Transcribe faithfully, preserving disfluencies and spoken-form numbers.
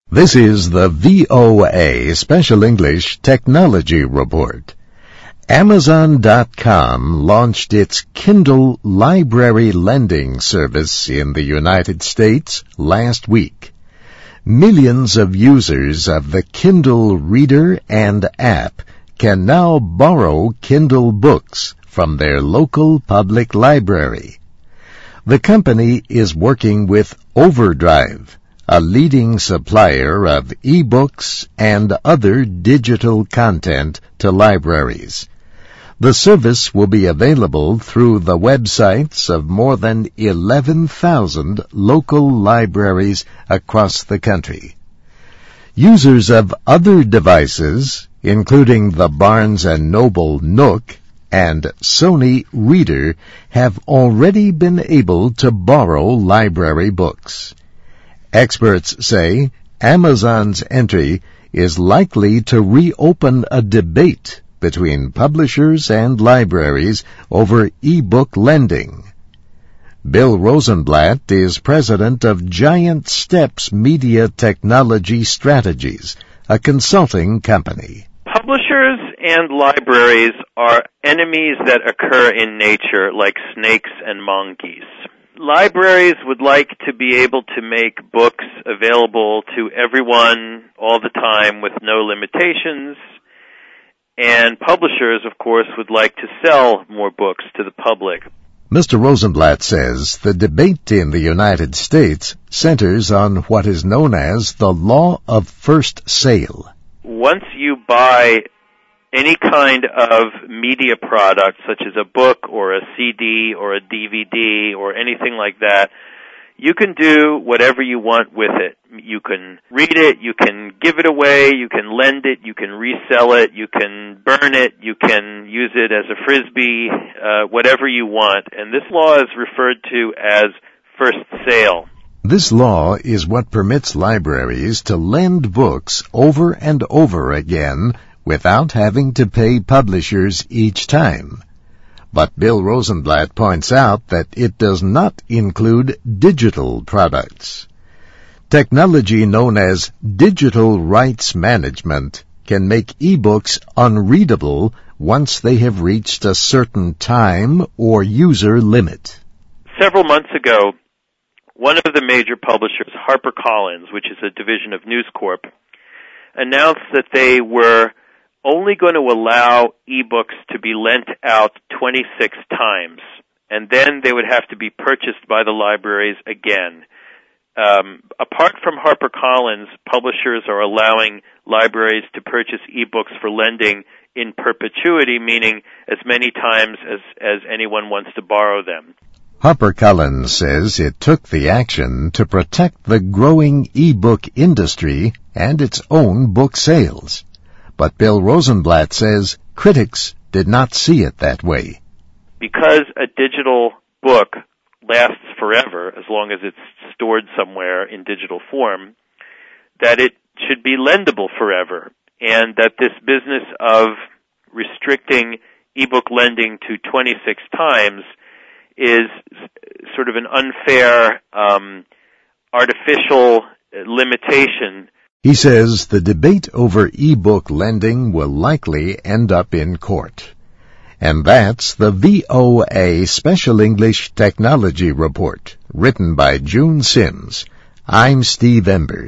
This is the V O A Special English Technology Report. Amazon dot com launched its Kindle Library Lending service in the United States last week. Millions of users of the Kindle Reader and app can now borrow Kindle books from their local public library. The company is working with Overdrive, a leading supplier of e-books and other digital content to libraries. The service will be available through the websites of more than eleven thousand local libraries across the country. Users of other devices, including the Barnes and Noble Nook and Sony Reader, have already been able to borrow library books. Experts say Amazon's entry is likely to reopen a debate between publishers and libraries over e-book lending. Bill Rosenblatt is president of Giant Steps Media Technology Strategies, a consulting company. Publishers and libraries are enemies that occur in nature like snakes and monkeys. Libraries would like to be able to make books available to everyone all the time with no limitations, and publishers, of course, would like to sell more books to the public. Mister Rosenblatt says the debate in the United States centers on what is known as the law of first sale. Once you buy any kind of media product, such as a book or a C D or a D V D or anything like that, you can do whatever you want with it. You can read it, you can give it away, you can lend it, you can resell it, you can burn it, you can use it as a frisbee, uh, whatever you want. And this law is referred to as first sale. This law is what permits libraries to lend books over and over again without having to pay publishers each time. But Bill Rosenblatt points out that it does not include digital products. Technology known as digital rights management can make e-books unreadable once they have reached a certain time or user limit. Several months ago, one of the major publishers, HarperCollins, which is a division of News Corp, announced that they were only going to allow e-books to be lent out twenty-six times, and then they would have to be purchased by the libraries again. Um, apart from HarperCollins, publishers are allowing libraries to purchase e-books for lending in perpetuity, meaning as many times as, as anyone wants to borrow them. HarperCollins says it took the action to protect the growing e-book industry and its own book sales. But Bill Rosenblatt says critics did not see it that way. Because a digital book lasts forever, as long as it's stored somewhere in digital form, that it should be lendable forever, and that this business of restricting e-book lending to twenty-six times is sort of an unfair, um, artificial limitation. He says the debate over e-book lending will likely end up in court. And that's the V O A Special English Technology Report, written by June Sims. I'm Steve Ember.